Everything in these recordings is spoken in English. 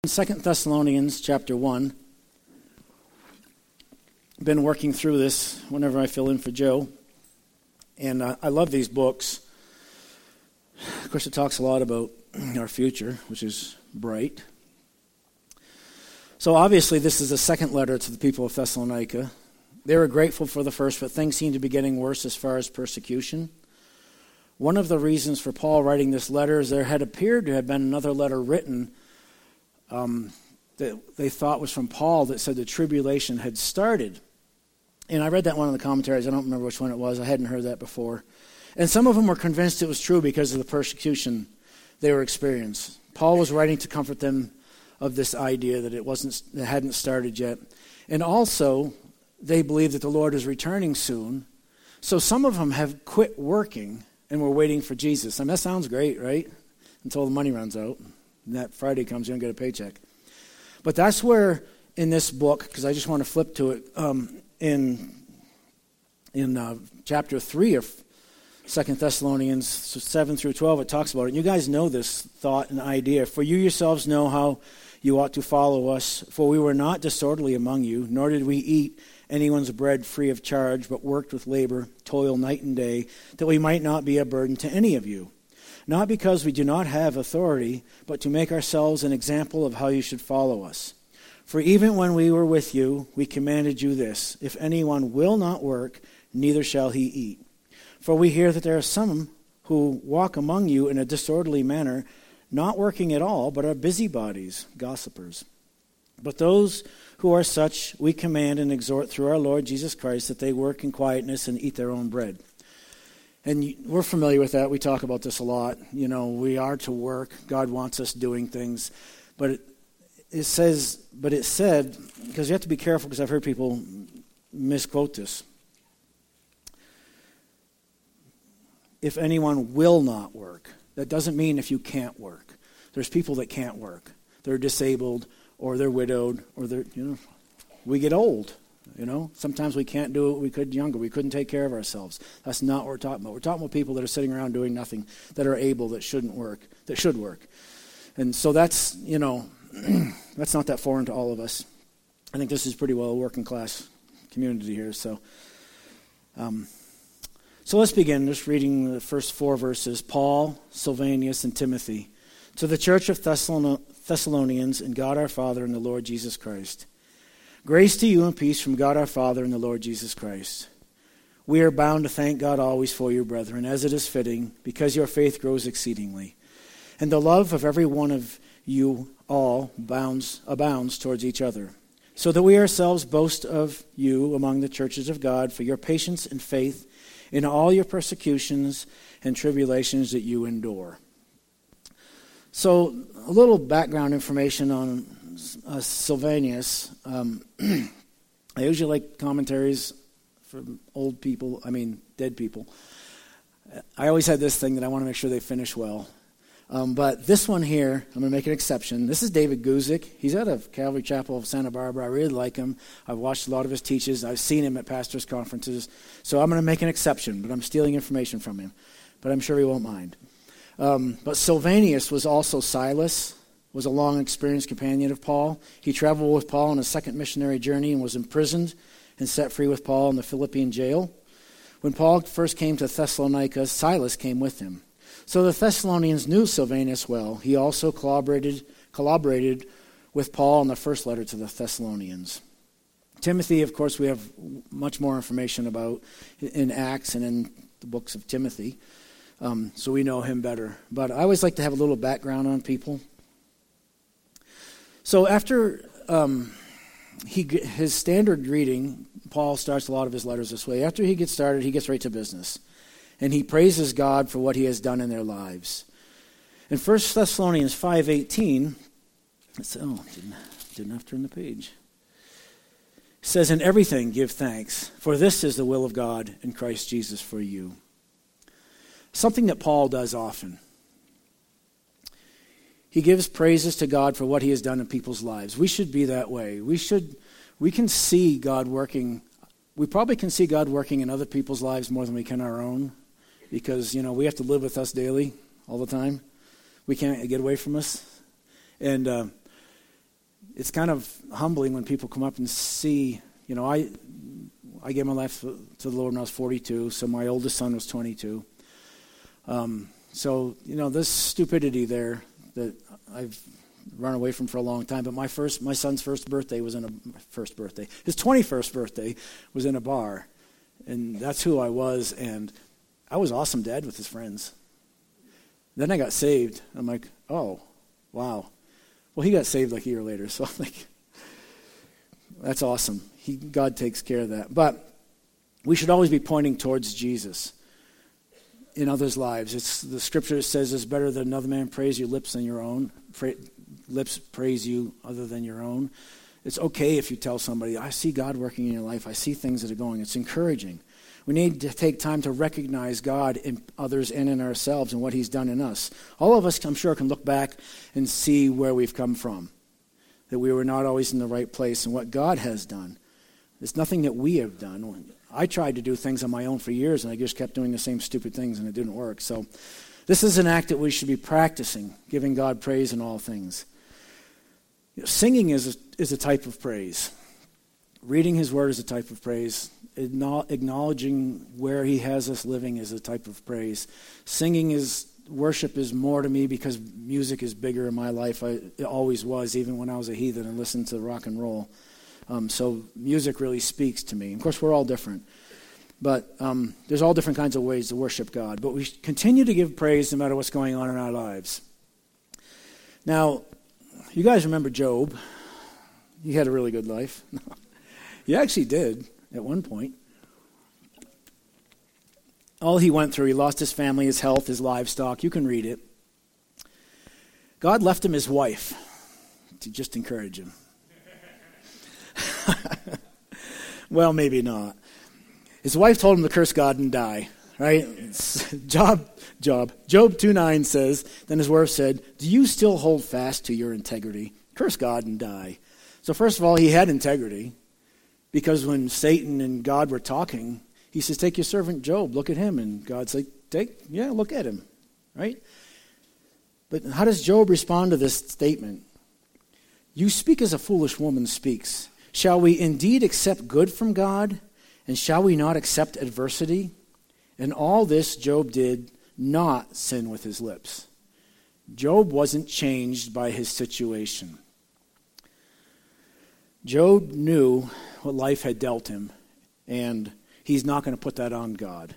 In 2 Thessalonians chapter 1, I've been working through this whenever I fill in for Joe, and I love these books. Of course, it talks a lot about our future, which is bright. So obviously, this is the second letter to the people of Thessalonica. They were grateful for the first, but things seem to be getting worse as far as persecution. One of the reasons for Paul writing this letter is there had appeared to have been another letter written that they thought was from Paul that said the tribulation had started. And I read that one in the commentaries. I don't remember which one it was. I hadn't heard that before. And some of them were convinced it was true because of the persecution they were experiencing. Paul was writing to comfort them of this idea that it hadn't started yet. And also, they believe that the Lord is returning soon. So some of them have quit working and were waiting for Jesus. I mean, that sounds great, right? Until the money runs out. And that Friday comes, you don't get a paycheck. But that's where, in this book, because I just want to flip to it, in chapter 3 of 2 Thessalonians 7 through 12, it talks about it. And you guys know this thought and idea. For you yourselves know how you ought to follow us. For we were not disorderly among you, nor did we eat anyone's bread free of charge, but worked with labor, toil night and day, that we might not be a burden to any of you. Not because we do not have authority, but to make ourselves an example of how you should follow us. For even when we were with you, we commanded you this: if anyone will not work, neither shall he eat. For we hear that there are some who walk among you in a disorderly manner, not working at all, but are busybodies, gossipers. But those who are such, we command and exhort through our Lord Jesus Christ that they work in quietness and eat their own bread. And we're familiar with that. We talk about this a lot. You know, we are to work. God wants us doing things. But it said, because you have to be careful, because I've heard people misquote this. If anyone will not work, that doesn't mean if you can't work. There's people that can't work. They're disabled, or they're widowed, or we get old. Sometimes we can't do what we could younger. We couldn't take care of ourselves. That's not what we're talking about. We're talking about people that are sitting around doing nothing, that are able, that should work. And so that's, that's not that foreign to all of us. I think this is pretty well a working class community here. So let's begin just reading the first 4 verses. Paul, Silvanus, and Timothy, to the church of Thessalonians, and God our Father and the Lord Jesus Christ. Grace to you and peace from God our Father and the Lord Jesus Christ. We are bound to thank God always for you, brethren, as it is fitting, because your faith grows exceedingly. And the love of every one of you all abounds towards each other, so that we ourselves boast of you among the churches of God for your patience and faith in all your persecutions and tribulations that you endure. So a little background information on Silvanus. I usually like commentaries from dead people. I always had this thing that I want to make sure they finish well. But this one here, I'm going to make an exception. This is David Guzik. He's out of Calvary Chapel of Santa Barbara. I really like him. I've watched a lot of his teaches. I've seen him at pastors' conferences. So I'm going to make an exception, but I'm stealing information from him. But I'm sure he won't mind. But Silvanus was also Silas, was a long experienced companion of Paul. He traveled with Paul on a second missionary journey and was imprisoned and set free with Paul in the Philippian jail. When Paul first came to Thessalonica, Silas came with him. So the Thessalonians knew Silvanus well. He also collaborated with Paul in the first letter to the Thessalonians. Timothy, of course, we have much more information about in Acts and in the books of Timothy. So we know him better. But I always like to have a little background on people. So after his standard greeting, Paul starts a lot of his letters this way. After he gets started, he gets right to business. And he praises God for what he has done in their lives. In 1 Thessalonians 5:18, didn't have to turn the page. It says, in everything give thanks, for this is the will of God in Christ Jesus for you. Something that Paul does often. He gives praises to God for what he has done in people's lives. We should be that way. We can see God working. We probably can see God working in other people's lives more than we can our own, because, we have to live with us daily all the time. We can't get away from us. And it's kind of humbling when people come up and see, I gave my life to the Lord when I was 42, so my oldest son was 22. So, this stupidity there that I've run away from for a long time, but my son's his 21st birthday was in a bar, and that's who I was, and I was awesome dad with his friends. Then I got saved. I'm like, oh, wow. Well, he got saved like a year later, so I'm like, that's awesome. God takes care of that. But we should always be pointing towards Jesus in others' lives. It's the scripture that says it's better that another man praise your lips than your own. Lips praise you other than your own. It's okay if you tell somebody, I see God working in your life. I see things that are going. It's encouraging. We need to take time to recognize God in others and in ourselves and what he's done in us. All of us, I'm sure, can look back and see where we've come from, that we were not always in the right place and what God has done. It's nothing that we have done. I tried to do things on my own for years, and I just kept doing the same stupid things, and it didn't work. So this is an act that we should be practicing, giving God praise in all things. Singing is a type of praise. Reading his word is a type of praise. Acknowledging where he has us living is a type of praise. Worship is more to me because music is bigger in my life. It always was, even when I was a heathen and listened to rock and roll. So music really speaks to me. Of course, we're all different. But there's all different kinds of ways to worship God. But we continue to give praise no matter what's going on in our lives. Now, you guys remember Job. He had a really good life. He actually did at one point. All he went through, he lost his family, his health, his livestock. You can read it. God left him his wife to just encourage him. Well, maybe not. His wife told him to curse God and die, right? Job 2:9 says, then his wife said, do you still hold fast to your integrity? Curse God and die. So first of all, he had integrity, because when Satan and God were talking, he says, take your servant Job, look at him. And God's like, look at him, right? But how does Job respond to this statement? You speak as a foolish woman speaks. Shall we indeed accept good from God? And shall we not accept adversity? And all this Job did not sin with his lips. Job wasn't changed by his situation. Job knew what life had dealt him, and he's not going to put that on God.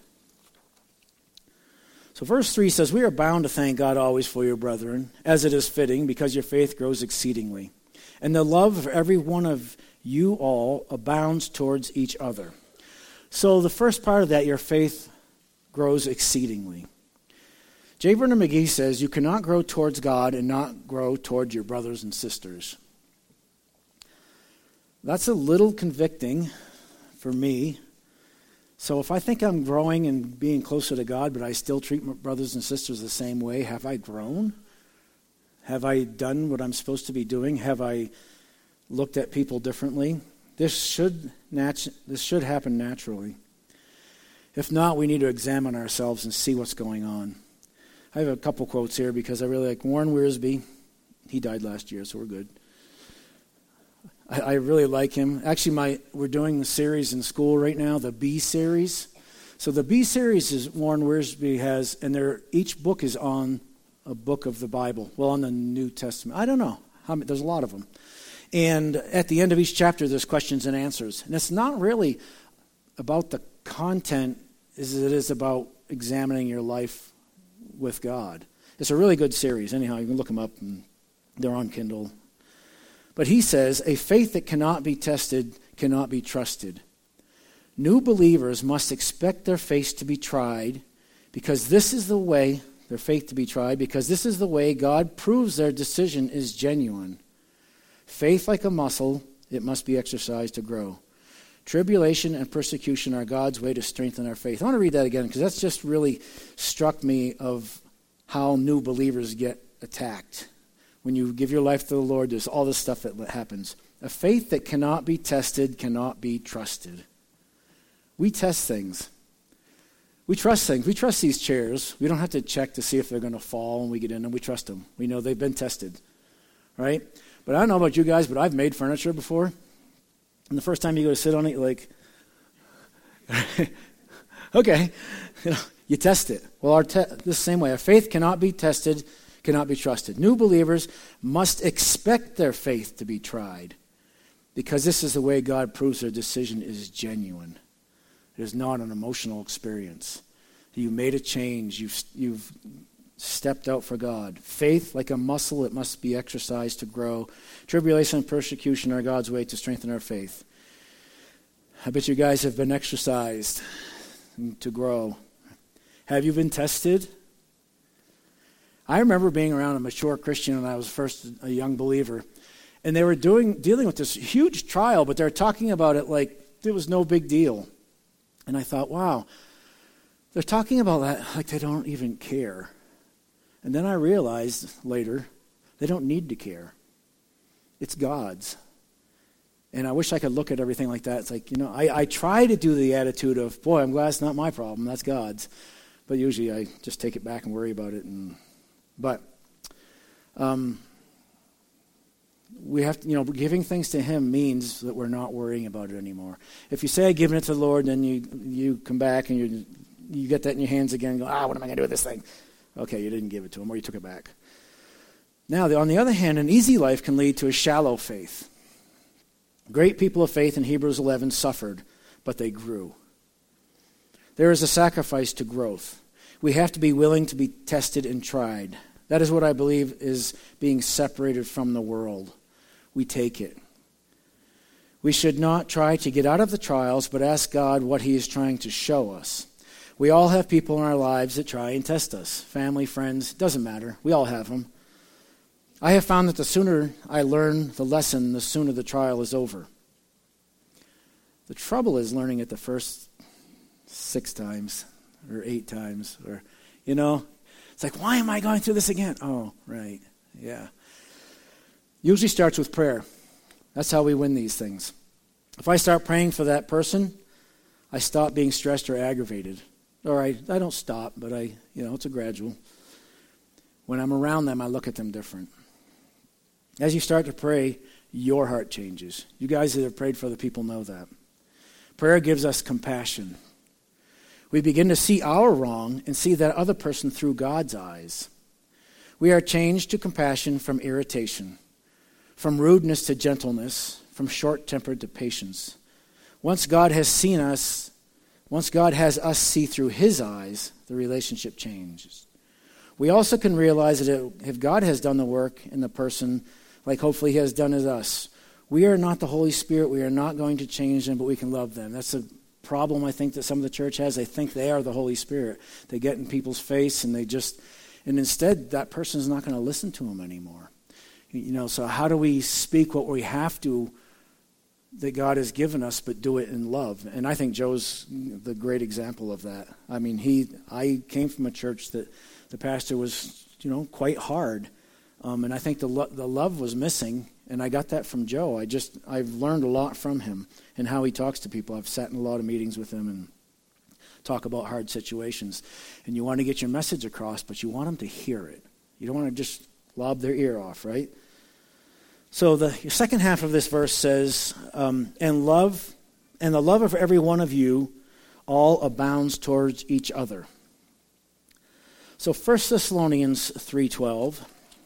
So verse 3 says, we are bound to thank God always for your brethren, as it is fitting, because your faith grows exceedingly. And the love of every one of you all abounds towards each other. So the first part of that, your faith grows exceedingly. J. Vernon McGee says, you cannot grow towards God and not grow towards your brothers and sisters. That's a little convicting for me. So if I think I'm growing and being closer to God, but I still treat my brothers and sisters the same way, have I grown? Have I done what I'm supposed to be doing? Have I looked at people differently? This should happen naturally. If not, we need to examine ourselves and see what's going on. I have a couple quotes here because I really like Warren Wiersbe. He died last year, so we're good. I really like him. Actually, we're doing the series in school right now, the B series. So the B series is Warren Wiersbe has, and each book is on a book of the Bible. Well, on the New Testament. I don't know. There's a lot of them. And at the end of each chapter, there's questions and answers. And it's not really about the content as it is about examining your life with God. It's a really good series. Anyhow, you can look them up, and they're on Kindle. But he says, a faith that cannot be tested cannot be trusted. New believers must expect their faith to be tried because this is the way God proves their decision is genuine. Faith, like a muscle, it must be exercised to grow. Tribulation and persecution are God's way to strengthen our faith. I want to read that again because that's just really struck me of how new believers get attacked. When you give your life to the Lord, there's all this stuff that happens. A faith that cannot be tested cannot be trusted. We test things. We trust things. We trust these chairs. We don't have to check to see if they're going to fall when we get in them. We trust them. We know they've been tested, right? But I don't know about you guys, but I've made furniture before. And the first time you go to sit on it, you're like, okay. You test it. Well, the same way. Our faith cannot be tested, cannot be trusted. New believers must expect their faith to be tried, because this is the way God proves their decision is genuine. It is not an emotional experience. You made a change. You've stepped out for God. Faith, like a muscle, it must be exercised to grow. Tribulation and persecution are God's way to strengthen our faith. I bet you guys have been exercised to grow. Have you been tested? I remember being around a mature Christian when I was first a young believer, and they were dealing with this huge trial, but they're talking about it like it was no big deal. And I thought, wow, they're talking about that like they don't even care. And then I realized later, they don't need to care. It's God's. And I wish I could look at everything like that. It's like, I try to do the attitude of, boy, I'm glad it's not my problem, that's God's. But usually I just take it back and worry about it. But we have to, giving things to Him means that we're not worrying about it anymore. If you say, I've given it to the Lord, then you come back and you get that in your hands again and go, what am I going to do with this thing? Okay, you didn't give it to Him, or you took it back. Now, on the other hand, an easy life can lead to a shallow faith. Great people of faith in Hebrews 11 suffered, but they grew. There is a sacrifice to growth. We have to be willing to be tested and tried. That is what I believe is being separated from the world. We take it. We should not try to get out of the trials, but ask God what He is trying to show us. We all have people in our lives that try and test us. Family, friends, doesn't matter. We all have them. I have found that the sooner I learn the lesson, the sooner the trial is over. The trouble is learning it the first 6 times or 8 times. Or, it's like, why am I going through this again? Oh, right, yeah. Usually starts with prayer. That's how we win these things. If I start praying for that person, I stop being stressed or aggravated. Or I don't stop, but it's a gradual. When I'm around them, I look at them different. As you start to pray, your heart changes. You guys that have prayed for other people know that. Prayer gives us compassion. We begin to see our wrong and see that other person through God's eyes. We are changed to compassion from irritation, from rudeness to gentleness, from short-tempered to patience. Once God has us see through His eyes, the relationship changes. We also can realize that if God has done the work in the person, like hopefully He has done in us, we are not the Holy Spirit. We are not going to change them, but we can love them. That's a problem I think that some of the church has. They think they are the Holy Spirit. They get in people's face and instead that person's not going to listen to them anymore. So how do we speak what we have to that God has given us, but do it in love? And I think Joe's the great example of that. I mean, I came from a church that the pastor was, quite hard. And I think the love was missing, and I got that from Joe. I've learned a lot from him and how he talks to people. I've sat in a lot of meetings with him and talk about hard situations. And you want to get your message across, but you want them to hear it. You don't want to just lob their ear off, right? So the second half of this verse says, and the love of every one of you all abounds towards each other. So 1 Thessalonians 3:12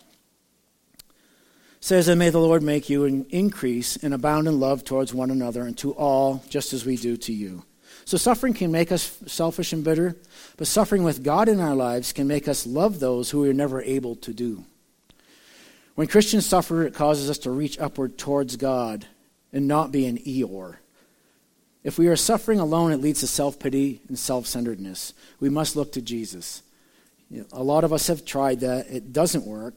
says, and may the Lord make you increase and abound in love towards one another and to all, just as we do to you. So suffering can make us selfish and bitter, but suffering with God in our lives can make us love those who we are never able to do. When Christians suffer, it causes us to reach upward towards God and not be an Eeyore. If we are suffering alone, it leads to self-pity and self-centeredness. We must look to Jesus. A lot of us have tried that. It doesn't work.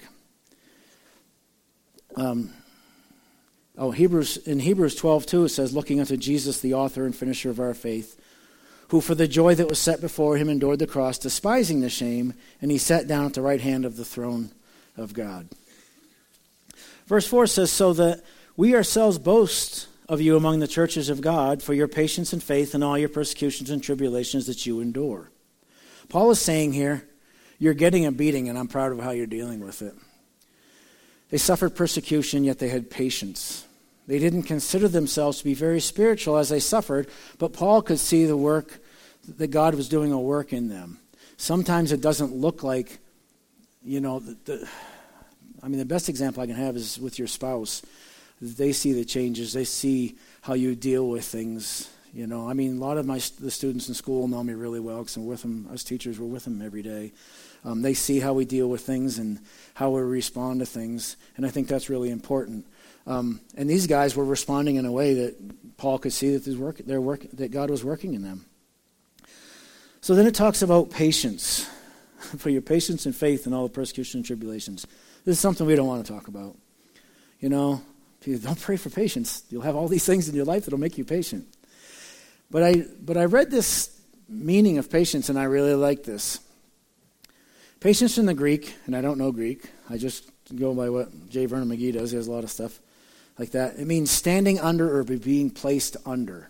Hebrews 12:2 it says, looking unto Jesus, the author and finisher of our faith, who for the joy that was set before him endured the cross, despising the shame, and he sat down at the right hand of the throne of God. Verse 4 says, so that we ourselves boast of you among the churches of God for your patience and faith in all your persecutions and tribulations that you endure. Paul is saying here, you're getting a beating, and I'm proud of how you're dealing with it. They suffered persecution, yet they had patience. They didn't consider themselves to be very spiritual as they suffered, but Paul could see the work that God was doing a work in them. Sometimes it doesn't look like, the best example I can have is with your spouse. They see the changes. They see how you deal with things. A lot of the students in school know me really well because I'm with them. Us teachers, we're with them every day. They see how we deal with things and how we respond to things, and I think that's really important. And these guys were responding in a way that Paul could see that that God was working in them. So then it talks about patience, for your patience and faith in all the persecution and tribulations. This is something we don't want to talk about. Don't pray for patience. You'll have all these things in your life that'll make you patient. But I read this meaning of patience, and I really like this. Patience in the Greek, and I don't know Greek. I just go by what J. Vernon McGee does. He has a lot of stuff like that. It means standing under or being placed under.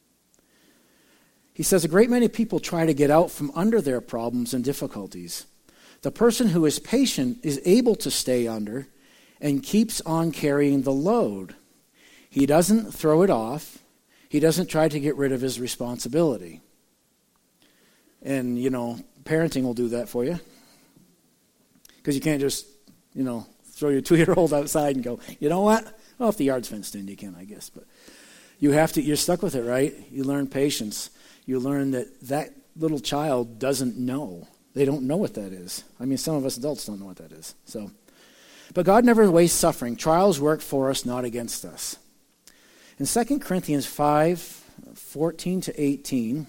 He says a great many people try to get out from under their problems and difficulties. The person who is patient is able to stay under and keeps on carrying the load. He doesn't throw it off. He doesn't try to get rid of his responsibility. And, parenting will do that for you. Because you can't just, throw your 2-year-old outside and go, you know what? Well, if the yard's fenced in, you can, I guess. But you're stuck with it, right? You learn patience. You learn that little child doesn't know. They don't know what that is. Some of us adults don't know what that is. But God never wastes suffering. Trials work for us, not against us. In 2 Corinthians 5:14-18,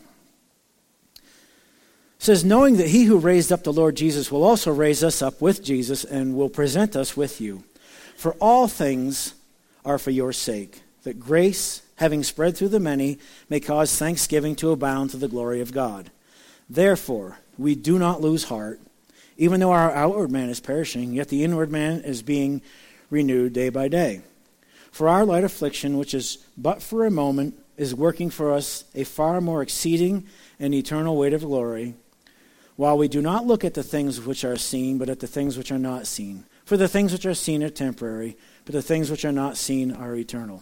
says, knowing that he who raised up the Lord Jesus will also raise us up with Jesus and will present us with you. For all things are for your sake, that grace, having spread through the many, may cause thanksgiving to abound to the glory of God. Therefore, we do not lose heart, even though our outward man is perishing, yet the inward man is being renewed day by day. For our light affliction, which is but for a moment, is working for us a far more exceeding and eternal weight of glory, while we do not look at the things which are seen, but at the things which are not seen. For the things which are seen are temporary, but the things which are not seen are eternal.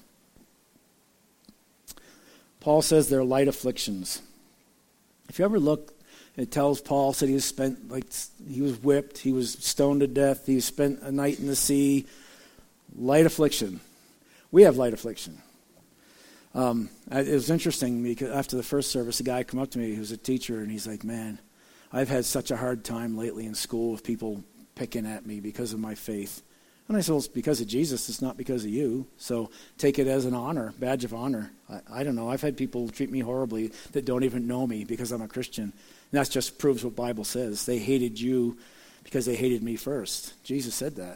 Paul says they're light afflictions. If you ever look, it tells Paul said he was he was whipped, he was stoned to death, he spent a night in the sea. Light affliction. We have light affliction. It was interesting because after the first service, a guy came up to me who's a teacher, and he's like, man, I've had such a hard time lately in school with people picking at me because of my faith. And I said, well, it's because of Jesus. It's not because of you. So take it as an honor, badge of honor. I don't know. I've had people treat me horribly that don't even know me because I'm a Christian. And that just proves what the Bible says. They hated you because they hated me first. Jesus said that.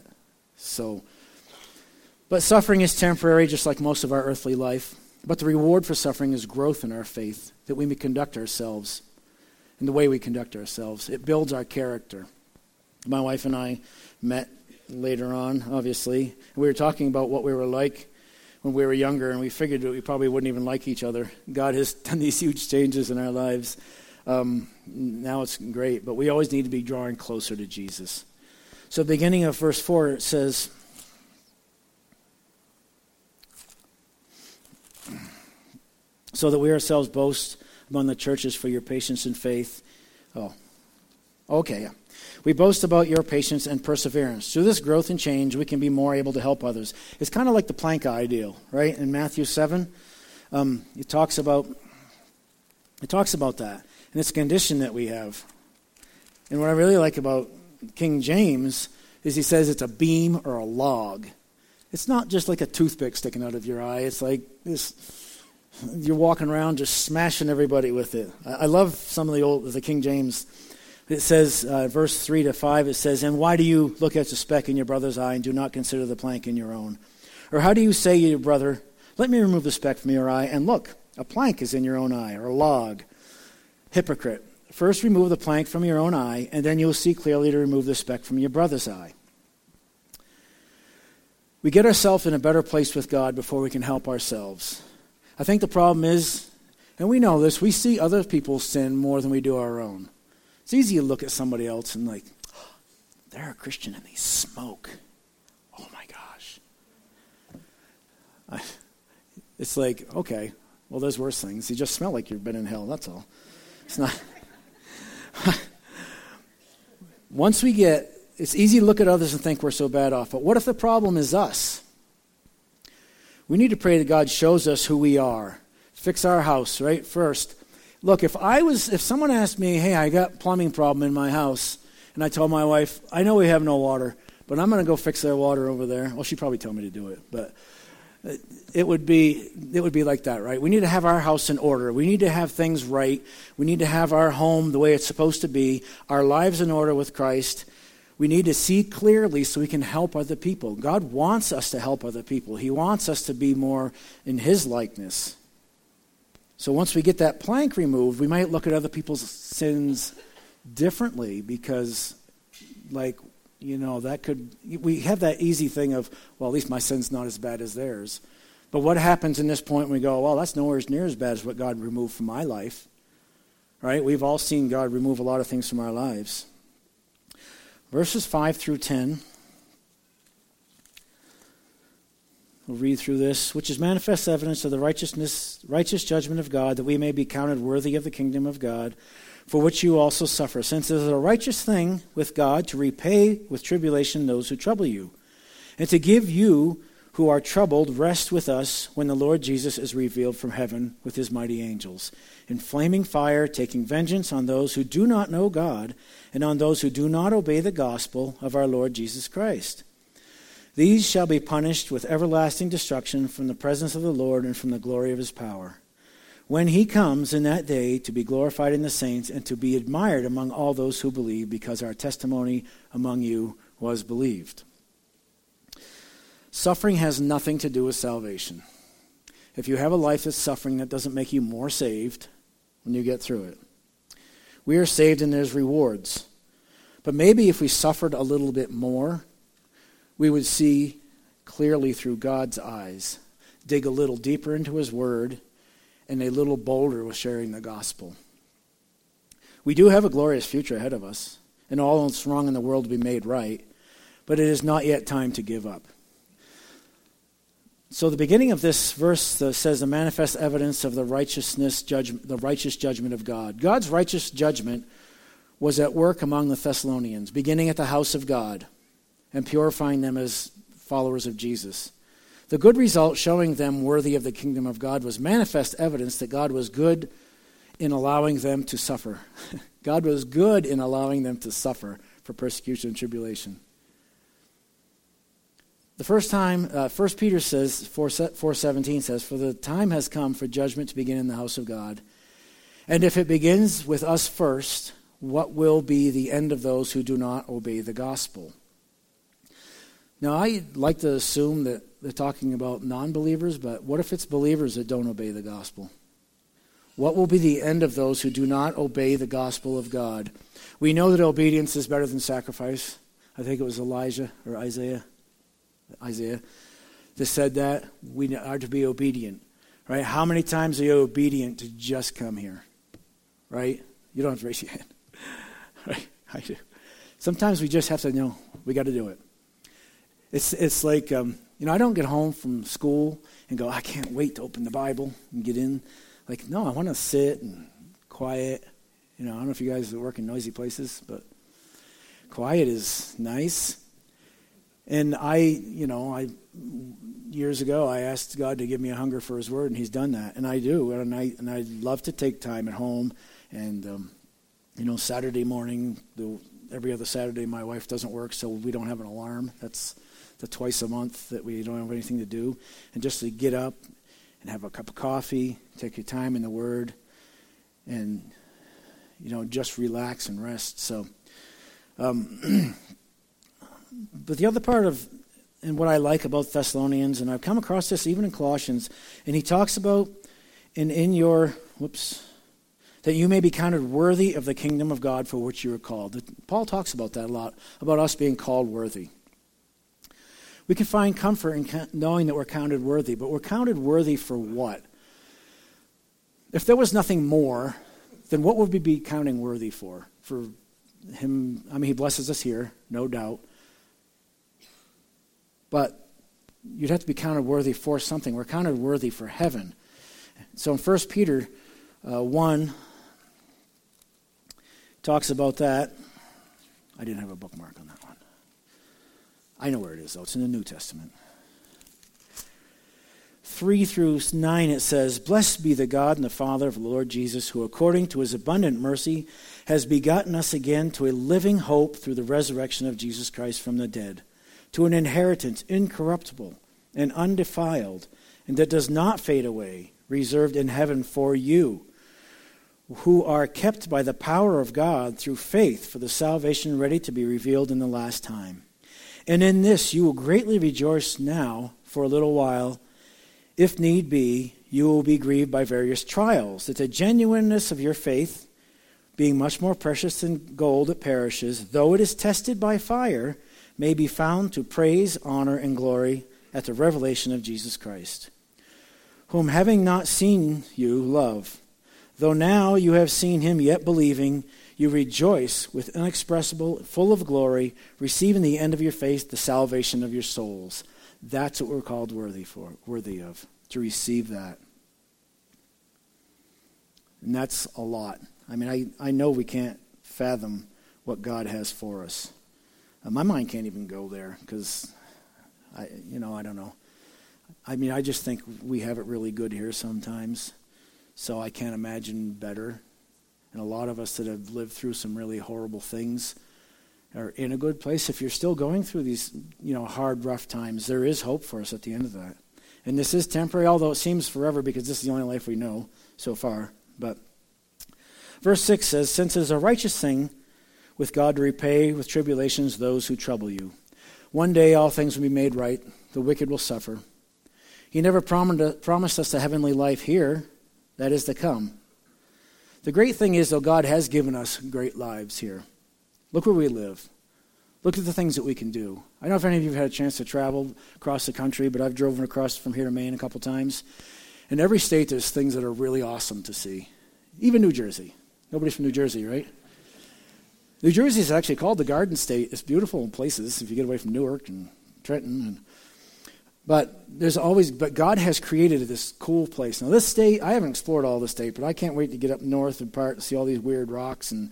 But suffering is temporary, just like most of our earthly life. But the reward for suffering is growth in our faith, that we may conduct ourselves in the way we conduct ourselves. It builds our character. My wife and I met later on, obviously. And we were talking about what we were like when we were younger, and we figured that we probably wouldn't even like each other. God has done these huge changes in our lives. Now it's great, but we always need to be drawing closer to Jesus. So beginning of verse 4, it says, so that we ourselves boast among the churches for your patience and faith. We boast about your patience and perseverance. Through this growth and change, we can be more able to help others. It's kind of like the plank ideal, right? In Matthew 7, it talks about that. And it's a condition that we have. And what I really like about King James is he says it's a beam or a log. It's not just like a toothpick sticking out of your eye. It's like this. You're walking around just smashing everybody with it. I love some of the King James. It says, verse 3-5, it says, and why do you look at the speck in your brother's eye and do not consider the plank in your own? Or how do you say to your brother, let me remove the speck from your eye, and look, a plank is in your own eye, or a log. Hypocrite, first remove the plank from your own eye, and then you'll see clearly to remove the speck from your brother's eye. We get ourselves in a better place with God before we can help ourselves. I think the problem is, and we know this, we see other people's sin more than we do our own. It's easy to look at somebody else and like, oh, they're a Christian and they smoke. Oh my gosh. It's like, okay, well, there's worse things. You just smell like you've been in hell, that's all. It's not. Once we get, it's easy to look at others and think we're so bad off, but what if the problem is us? We need to pray that God shows us who we are. Fix our house, right? First. Look, if someone asked me, hey, I got a plumbing problem in my house, and I told my wife, I know we have no water, but I'm going to go fix their water over there. Well, she'd probably tell me to do it, but it would be like that, right? We need to have our house in order. We need to have things right. We need to have our home the way it's supposed to be, our lives in order with Christ. We need to see clearly so we can help other people. God wants us to help other people. He wants us to be more in His likeness. So once we get that plank removed, we might look at other people's sins differently because, we have that easy thing of, well, at least my sin's not as bad as theirs. But what happens in this point when we go, well, that's nowhere near as bad as what God removed from my life, right? We've all seen God remove a lot of things from our lives. Verses 5 through 10. We'll read through this. Which is manifest evidence of the righteous judgment of God, that we may be counted worthy of the kingdom of God, for which you also suffer. Since it is a righteous thing with God to repay with tribulation those who trouble you, and to give you who are troubled rest with us when the Lord Jesus is revealed from heaven with His mighty angels, in flaming fire, taking vengeance on those who do not know God, and on those who do not obey the gospel of our Lord Jesus Christ. These shall be punished with everlasting destruction from the presence of the Lord and from the glory of His power, when He comes in that day to be glorified in the saints and to be admired among all those who believe, because our testimony among you was believed. Suffering has nothing to do with salvation. If you have a life that's suffering, that doesn't make you more saved when you get through it. We are saved and there's rewards. But maybe if we suffered a little bit more, we would see clearly through God's eyes, dig a little deeper into His Word, and a little bolder with sharing the gospel. We do have a glorious future ahead of us, and all that's wrong in the world to be made right, but it is not yet time to give up. So the beginning of this verse says the manifest evidence of the righteous judgment of God. God's righteous judgment was at work among the Thessalonians, beginning at the house of God and purifying them as followers of Jesus. The good result, showing them worthy of the kingdom of God, was manifest evidence that God was good in allowing them to suffer. God was good in allowing them to suffer for persecution and tribulation. The first time, 1 Peter says, 4:17 says, for the time has come for judgment to begin in the house of God. And if it begins with us first, what will be the end of those who do not obey the gospel? Now, I like to assume that they're talking about non-believers, but what if it's believers that don't obey the gospel? What will be the end of those who do not obey the gospel of God? We know that obedience is better than sacrifice. I think it was Isaiah that said that. We are to be obedient, right? How many times are you obedient to just come here, right? You don't have to raise your hand, right? I do. Sometimes we just have to know we got to do it. It's like, I don't get home from school and go, I can't wait to open the Bible and get in. Like, no, I want to sit and quiet. I don't know if you guys work in noisy places, but quiet is nice. And years ago, I asked God to give me a hunger for His Word, and He's done that, and I do. And I love to take time at home, and Saturday morning, every other Saturday, my wife doesn't work, so we don't have an alarm. That's the twice a month that we don't have anything to do, and just to get up and have a cup of coffee, take your time in the Word, and just relax and rest. So. But the other part of, and what I like about Thessalonians, and I've come across this even in Colossians, and he talks about, that you may be counted worthy of the kingdom of God for which you are called. Paul talks about that a lot, about us being called worthy. We can find comfort in knowing that we're counted worthy, but we're counted worthy for what? If there was nothing more, then what would we be counting worthy for? For Him, He blesses us here, no doubt. but you'd have to be counted worthy for something. We're counted worthy for heaven. So in 1 Peter 1, talks about that. I didn't have a bookmark on that one. I know where it is, though. It's in the New Testament. 3-9, it says, "Blessed be the God and the Father of the Lord Jesus, who according to his abundant mercy has begotten us again to a living hope through the resurrection of Jesus Christ from the dead, to an inheritance incorruptible and undefiled, and that does not fade away, reserved in heaven for you, who are kept by the power of God through faith for the salvation ready to be revealed in the last time. And in this you will greatly rejoice now for a little while. If need be, you will be grieved by various trials, that the genuineness of your faith, being much more precious than gold that perishes, though it is tested by fire, may be found to praise, honor, and glory at the revelation of Jesus Christ, whom having not seen you love, though now you have seen him, yet believing, you rejoice with inexpressible, full of glory, receiving the end of your faith, the salvation of your souls." That's what we're called worthy of, to receive that. And that's a lot. I mean, I know we can't fathom what God has for us. My mind can't even go there because, I don't know. I mean, I just think we have it really good here sometimes, so I can't imagine better. And a lot of us that have lived through some really horrible things are in a good place. If you're still going through these, hard, rough times, there is hope for us at the end of that. And this is temporary, although it seems forever because this is the only life we know so far. But verse 6 says, "Since it is a righteous thing with God to repay with tribulations those who trouble you. One day all things will be made right. The wicked will suffer." He never promised us a heavenly life here. That is to come. The great thing is, though, God has given us great lives here. Look where we live. Look at the things that we can do. I don't know if any of you have had a chance to travel across the country, but I've driven across from here to Maine a couple times. In every state, there's things that are really awesome to see. Even New Jersey. Nobody's from New Jersey, right? New Jersey is actually called the Garden State. It's beautiful in places if you get away from Newark and Trenton. But God has created this cool place. Now, this state, I haven't explored all the state, but I can't wait to get up north and see all these weird rocks. And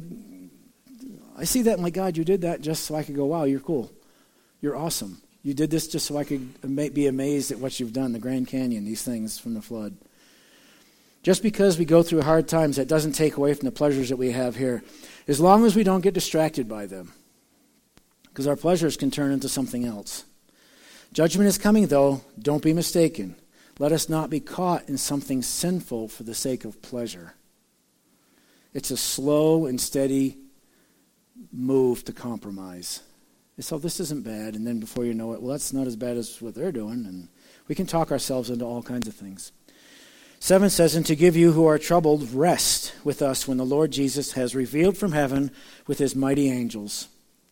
I see that and I'm like, God, you did that just so I could go, wow, you're cool. You're awesome. You did this just so I could be amazed at what you've done, the Grand Canyon, these things from the flood. Just because we go through hard times, that doesn't take away from the pleasures that we have here, as long as we don't get distracted by them, because our pleasures can turn into something else. Judgment is coming, though. Don't be mistaken. Let us not be caught in something sinful for the sake of pleasure. It's a slow and steady move to compromise. So this isn't bad, and then before you know it, well, that's not as bad as what they're doing, and we can talk ourselves into all kinds of things. 7 says, "And to give you who are troubled rest with us when the Lord Jesus has revealed from heaven with his mighty angels.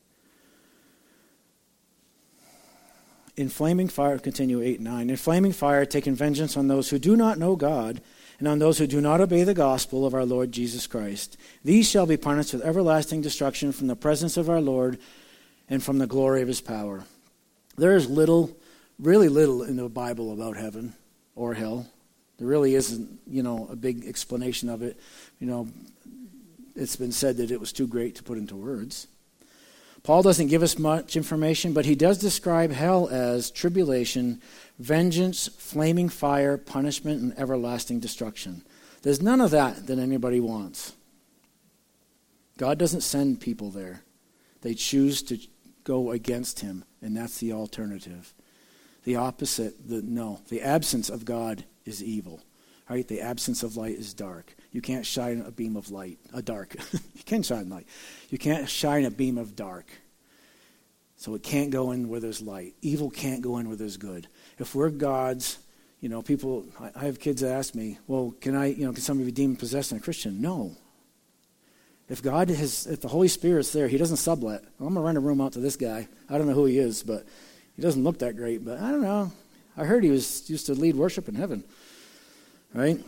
In flaming fire," continue 8 and 9, "in flaming fire taking vengeance on those who do not know God and on those who do not obey the gospel of our Lord Jesus Christ. These shall be punished with everlasting destruction from the presence of our Lord and from the glory of his power." There is really little in the Bible about heaven or hell. There really isn't, a big explanation of it. It's been said that it was too great to put into words. Paul doesn't give us much information, but he does describe hell as tribulation, vengeance, flaming fire, punishment, and everlasting destruction. There's none of that anybody wants. God doesn't send people there. They choose to go against him, and that's the alternative. The opposite, the absence of God is evil. Right? The absence of light is dark. You can't shine a beam of light, you can shine light. You can't shine a beam of dark. So it can't go in where there's light. Evil can't go in where there's good. If we're God's, people, I have kids that ask me, well, can somebody be demon possessed and a Christian? No. If the Holy Spirit's there, he doesn't sublet. Well, I'm going to rent a room out to this guy. I don't know who he is, but he doesn't look that great. But I don't know. I heard he used to lead worship in heaven. Right?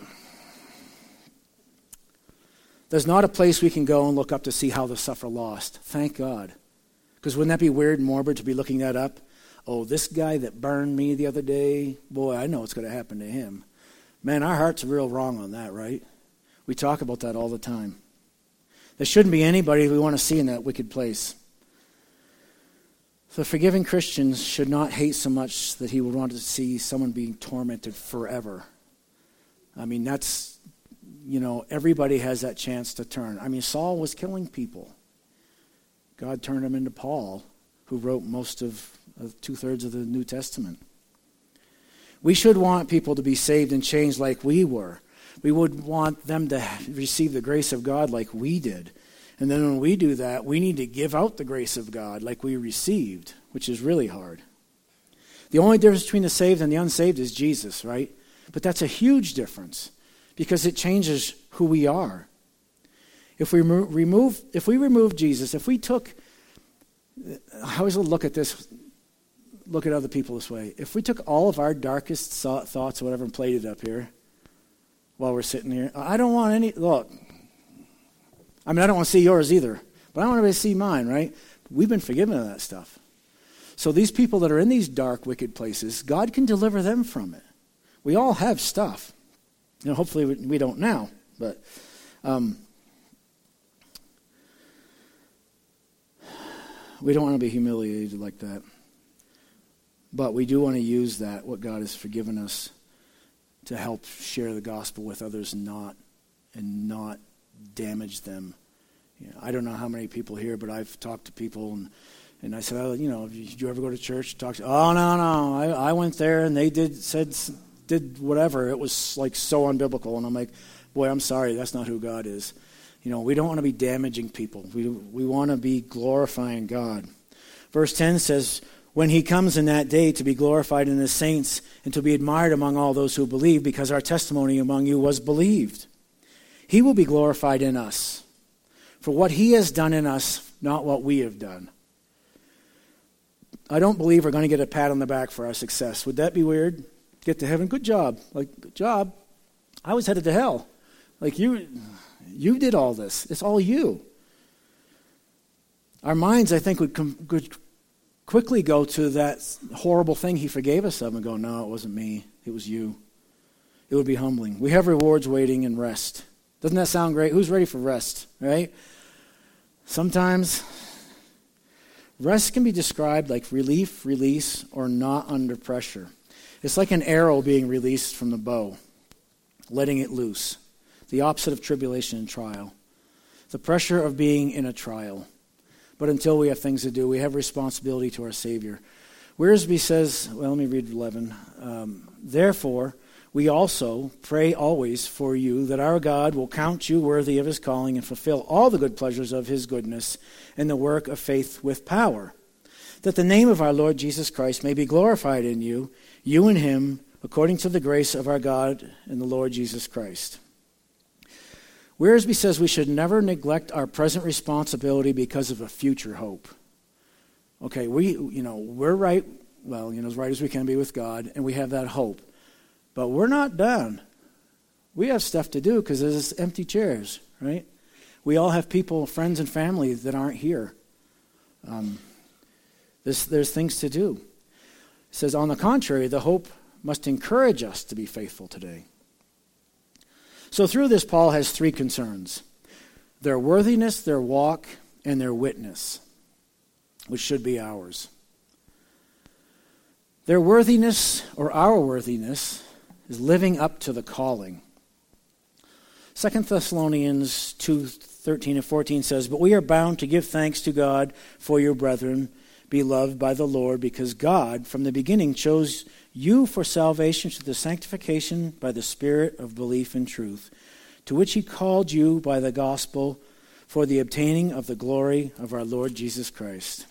There's not a place we can go and look up to see how the suffer lost. Thank God. Because wouldn't that be weird and morbid to be looking that up? oh, this guy that burned me the other day, boy, I know what's going to happen to him. Man, our hearts are real wrong on that, right? We talk about that all the time. There shouldn't be anybody we want to see in that wicked place. So forgiving Christians should not hate so much that he would want to see someone being tormented forever. I mean, that's, everybody has that chance to turn. I mean, Saul was killing people. God turned him into Paul, who wrote most of 2/3 of the New Testament. We should want people to be saved and changed like we were. We would want them to receive the grace of God like we did. And then when we do that, we need to give out the grace of God like we received, which is really hard. The only difference between the saved and the unsaved is Jesus, right? But that's a huge difference because it changes who we are. If we remove Jesus, if we took, I always look at other people this way. If we took all of our darkest thoughts or whatever and played it up here while we're sitting here, I don't want any, look, I don't want to see yours either, but I don't want anybody to see mine, right? We've been forgiven of that stuff. So these people that are in these dark, wicked places, God can deliver them from it. We all have stuff. Hopefully we don't now, but we don't want to be humiliated like that. But we do want to use that, what God has forgiven us, to help share the gospel with others and not damage them. I don't know how many people here, but I've talked to people and I said, did you ever go to church? Oh, no, I went there and they did whatever. It was like so unbiblical. And I'm like, boy, I'm sorry, that's not who God is. We don't want to be damaging people. We want to be glorifying God. Verse 10 says, when he comes in that day to be glorified in his saints and to be admired among all those who believe, because our testimony among you was believed. He will be glorified in us for what he has done in us, not what we have done. I don't believe we're going to get a pat on the back for our success. Would that be weird? Get to heaven? Good job. Good job. I was headed to hell. You did all this. It's all you. Our minds, I think, would quickly go to that horrible thing he forgave us of and go, no, it wasn't me. It was you. It would be humbling. We have rewards waiting and rest. Doesn't that sound great? Who's ready for rest, right? Sometimes rest can be described like relief, release, or not under pressure. It's like an arrow being released from the bow, letting it loose. The opposite of tribulation and trial. The pressure of being in a trial. But until we have things to do, we have responsibility to our Savior. Wiersbe says, let me read 11. Therefore, we also pray always for you that our God will count you worthy of his calling and fulfill all the good pleasures of his goodness and the work of faith with power, that the name of our Lord Jesus Christ may be glorified in you, you and him, according to the grace of our God and the Lord Jesus Christ. Wiersbe says we should never neglect our present responsibility because of a future hope. Okay, we're right, as right as we can be with God, and we have that hope. But we're not done. We have stuff to do because there's empty chairs, right? We all have people, friends and family that aren't here. There's things to do. It says, on the contrary, the hope must encourage us to be faithful today. So through this, Paul has three concerns. Their worthiness, their walk, and their witness, which should be ours. Their worthiness, or our worthiness, is living up to the calling. 2 Thessalonians 2:13 and 14 says, but we are bound to give thanks to God for your brethren, beloved by the Lord, because God from the beginning chose you for salvation through the sanctification by the Spirit of belief and truth, to which he called you by the gospel for the obtaining of the glory of our Lord Jesus Christ.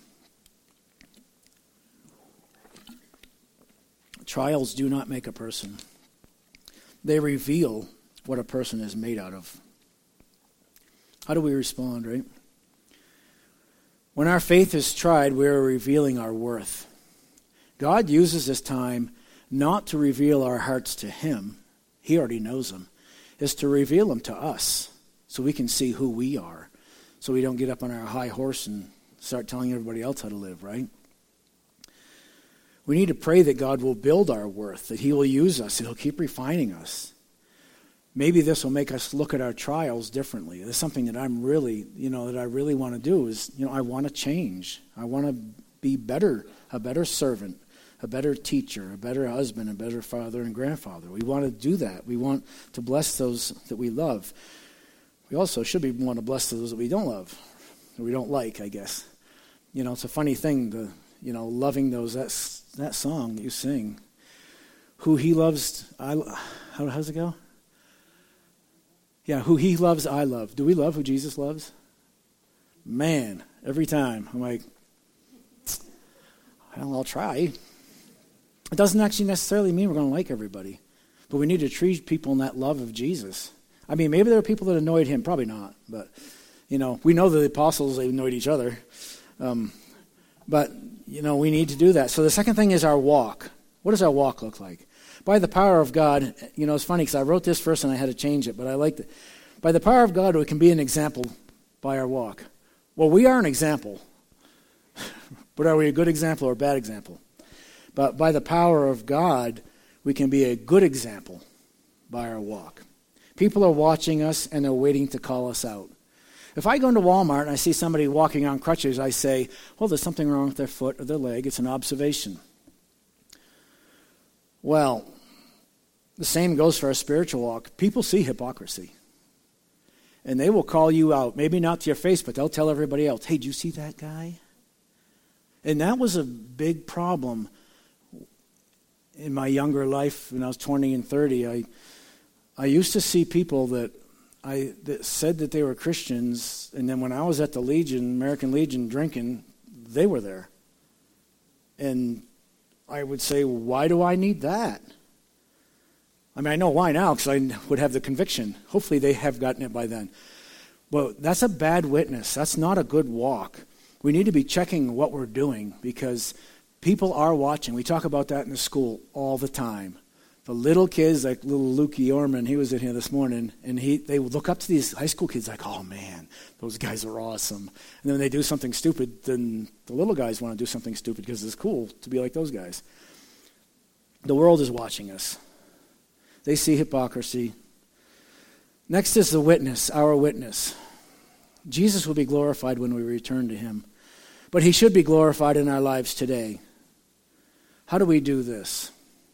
Trials do not make a person. They reveal what a person is made out of. How do we respond, right? When our faith is tried, we are revealing our worth. God uses this time not to reveal our hearts to him. He already knows them. It's to reveal them to us so we can see who we are. So we don't get up on our high horse and start telling everybody else how to live, right? We need to pray that God will build our worth, that he will use us, and he'll keep refining us. Maybe this will make us look at our trials differently. That's something that I'm really, that I really want to do is, I want to change. I want to be better, a better servant, a better teacher, a better husband, a better father and grandfather. We want to do that. We want to bless those that we love. We also should want to bless those that we don't love, or we don't like, I guess. It's a funny thing, loving those, that song that you sing. Who he loves, how's it go? Yeah, who he loves, I love. Do we love who Jesus loves? Man, every time. I'm like, I'll try. It doesn't actually necessarily mean we're going to like everybody. But we need to treat people in that love of Jesus. I mean, maybe there are people that annoyed him. Probably not. But, we know the apostles, they annoyed each other. But, we need to do that. So the second thing is our walk. What does our walk look like? By the power of God, it's funny because I wrote this first and I had to change it, but I liked it. By the power of God, we can be an example by our walk. Well, we are an example. But are we a good example or a bad example? But by the power of God, we can be a good example by our walk. People are watching us and they're waiting to call us out. If I go into Walmart and I see somebody walking on crutches, I say, well, there's something wrong with their foot or their leg. It's an observation. Well, the same goes for our spiritual walk. People see hypocrisy. And they will call you out. Maybe not to your face, but they'll tell everybody else, hey, do you see that guy? And that was a big problem in my younger life when I was 20 and 30. I used to see people that said that they were Christians, and then when I was at the Legion, American Legion, drinking, they were there. And I would say, why do I need that? I mean, I know why now, because I would have the conviction. Hopefully they have gotten it by then. But that's a bad witness. That's not a good walk. We need to be checking what we're doing, because people are watching. We talk about that in the school all the time. The little kids, like little Lukey Orman, he was in here this morning, and they would look up to these high school kids like, oh man, those guys are awesome. And then when they do something stupid, then the little guys want to do something stupid because it's cool to be like those guys. The world is watching us. They see hypocrisy. Next is the witness, our witness. Jesus will be glorified when we return to him, but he should be glorified in our lives today. How do we do this?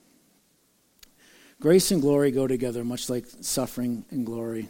Grace and glory go together, much like suffering and glory.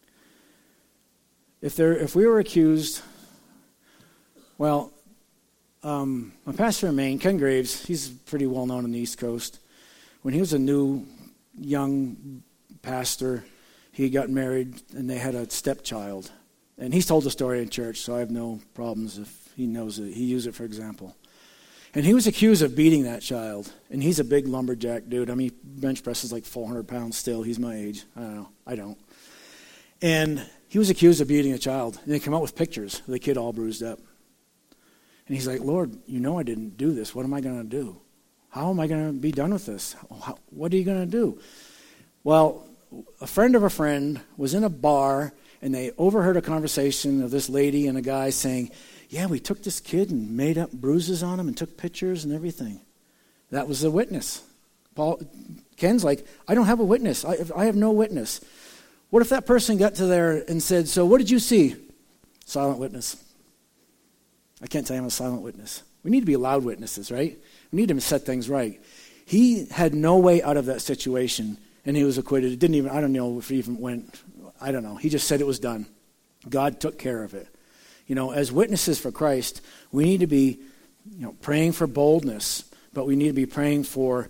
If we were accused, well, my pastor in Maine, Ken Graves, he's pretty well known on the East Coast. When he was a new, young pastor, he got married and they had a stepchild. And he's told the story in church, so I have no problems if he knows it. He used it for example. And he was accused of beating that child. And he's a big lumberjack dude. I mean, he bench presses like 400 pounds still. He's my age. I don't know. I don't. And he was accused of beating a child. And they come out with pictures of the kid all bruised up. And he's like, Lord, I didn't do this. What am I going to do? How am I going to be done with this? What are you going to do? Well, a friend of a friend was in a bar, and they overheard a conversation of this lady and a guy saying, yeah, we took this kid and made up bruises on him and took pictures and everything. That was the witness. Ken's like, I don't have a witness. I have no witness. What if that person got to there and said, so what did you see? Silent witness. I can't tell you I'm a silent witness. We need to be loud witnesses, right? We need to set things right. He had no way out of that situation, and he was acquitted. It didn't even, I don't know if he even went, I don't know. He just said it was done. God took care of it. As witnesses for Christ, we need to be, praying for boldness, but we need to be praying for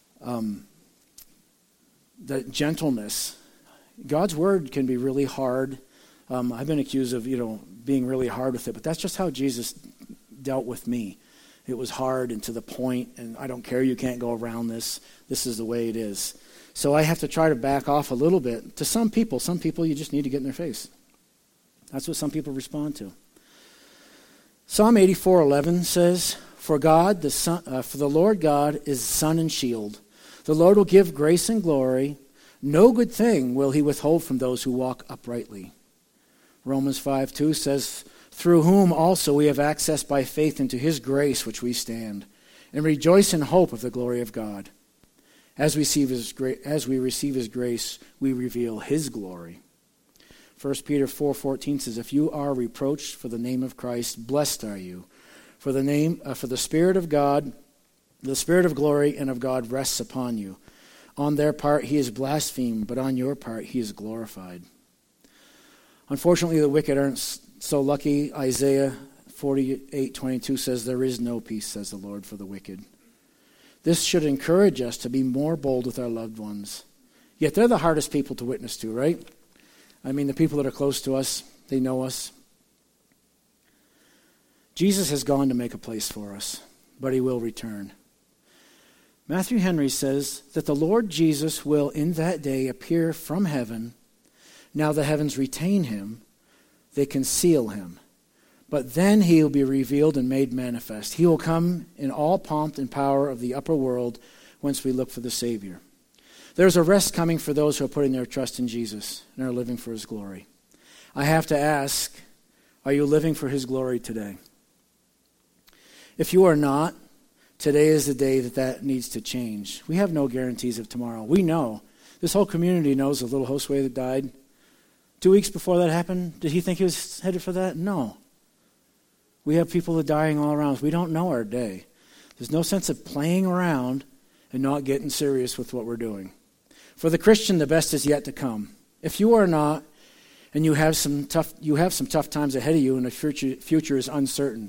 the gentleness. God's word can be really hard. I've been accused of, being really hard with it, but that's just how Jesus dealt with me. It was hard and to the point, and I don't care, you can't go around this. This is the way it is. So I have to try to back off a little bit. To some people you just need to get in their face. That's what some people respond to. Psalm 84:11 says, For the Lord God is sun and shield. The Lord will give grace and glory. No good thing will he withhold from those who walk uprightly. Romans 5:2 says, Through whom also we have access by faith into his grace which we stand. and rejoice in hope of the glory of God. As we receive his grace, we reveal his glory. 1 Peter 4:14 says, if you are reproached for the name of Christ, blessed are you. For the Spirit of God, the Spirit of glory and of God rests upon you. On their part he is blasphemed, but on your part he is glorified. Unfortunately, the wicked aren't so lucky. Isaiah 48:22 says, there is no peace, says the Lord, for the wicked. This should encourage us to be more bold with our loved ones. Yet they're the hardest people to witness to, right? I mean, the people that are close to us, they know us. Jesus has gone to make a place for us, but he will return. Matthew Henry says that the Lord Jesus will in that day appear from heaven. Now the heavens retain him, they conceal him. But then he will be revealed and made manifest. He will come in all pomp and power of the upper world whence we look for the Savior. There's a rest coming for those who are putting their trust in Jesus and are living for his glory. I have to ask, are you living for his glory today? If you are not, today is the day that needs to change. We have no guarantees of tomorrow. We know. This whole community knows the little Josue that died. 2 weeks before that happened, did he think he was headed for that? No. We have people that are dying all around us. We don't know our day. There's no sense of playing around and not getting serious with what we're doing. For the Christian, the best is yet to come. If you are not, and you have some tough times ahead of you, and the future is uncertain.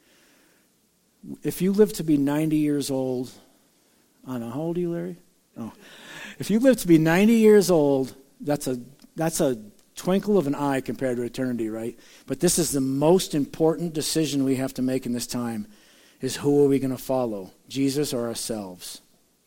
If you live to be 90 years old, I don't know, how old are you, Larry? Oh. If you live to be 90 years old, that's a twinkle of an eye compared to eternity, right? But this is the most important decision we have to make in this time, is who are we going to follow, Jesus or ourselves?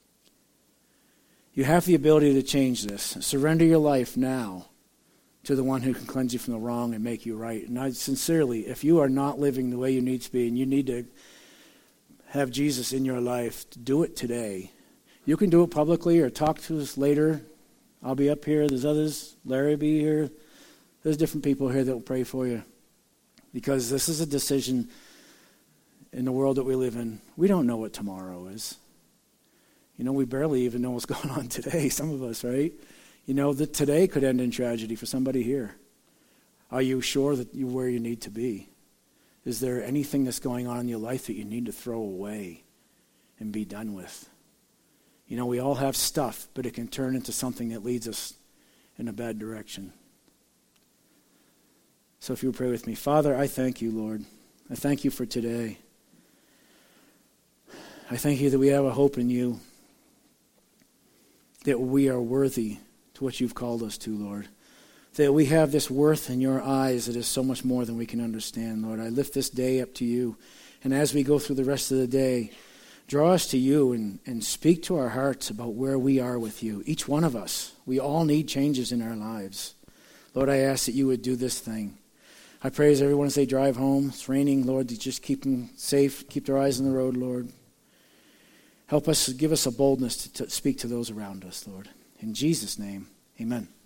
You have the ability to change this. Surrender your life now to the one who can cleanse you from the wrong and make you right. And I sincerely, if you are not living the way you need to be and you need to have Jesus in your life, do it today. You can do it publicly or talk to us later. I'll be up here. There's others. Larry will be here. There's different people here that will pray for you. Because this is a decision in the world that we live in. We don't know what tomorrow is. You know, we barely even know what's going on today, some of us, right? You know, that today could end in tragedy for somebody here. Are you sure that you're where you need to be? Is there anything that's going on in your life that you need to throw away and be done with? You know, we all have stuff, but it can turn into something that leads us in a bad direction. So if you would pray with me. Father, I thank you, Lord. I thank you for today. I thank you that we have a hope in you, that we are worthy to what you've called us to, Lord. That we have this worth in your eyes that is so much more than we can understand, Lord. I lift this day up to you. And as we go through the rest of the day, draw us to you and speak to our hearts about where we are with you. Each one of us. We all need changes in our lives. Lord, I ask that you would do this thing. I pray as everyone as they drive home, it's raining, Lord, to just keep them safe, keep their eyes on the road, Lord. Help us, give us a boldness to speak to those around us, Lord. In Jesus' name, amen.